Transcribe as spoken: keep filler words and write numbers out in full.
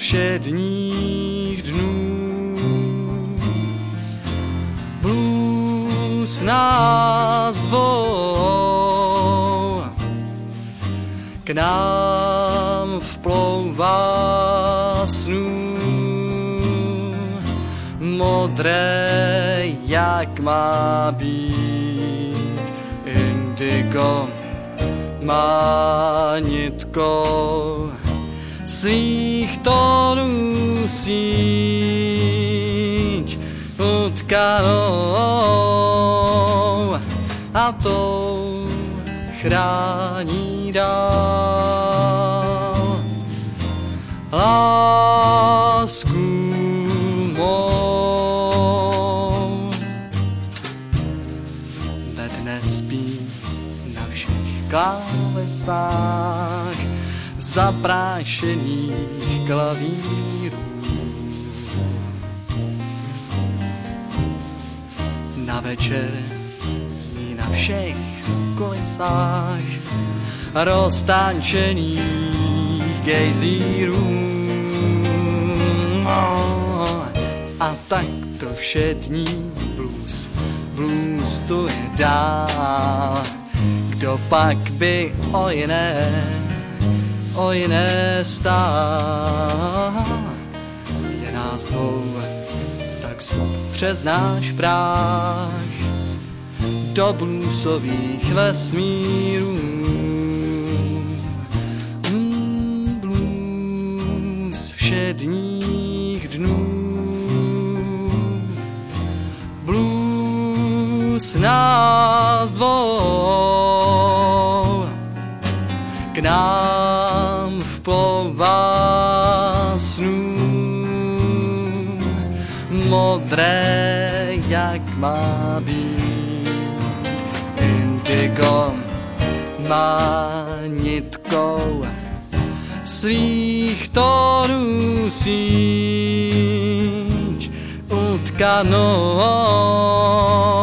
všedních dnů. Blues nás dvou k nám vplouvá snů, modré, jak má být. Indigo má nitkou svých tónů síť utkanou a tou chrání dál lásku mou. Ve dne spí na všech klávesách zaprášených klavírů. Na večer zní na všech kolesách roztančených gejzírů. A tak to všední blues, blues tu je dál. Kdo pak by o jiné, o jiné stál? Je nás dvou, tak vstup přes náš práh do bluesových vesmírů. Mm, blues všedních dnů. Blues nás dvou k nám vplouvá snů, modré, jak má být. Indigo má nitkou svých tónů síť utkanou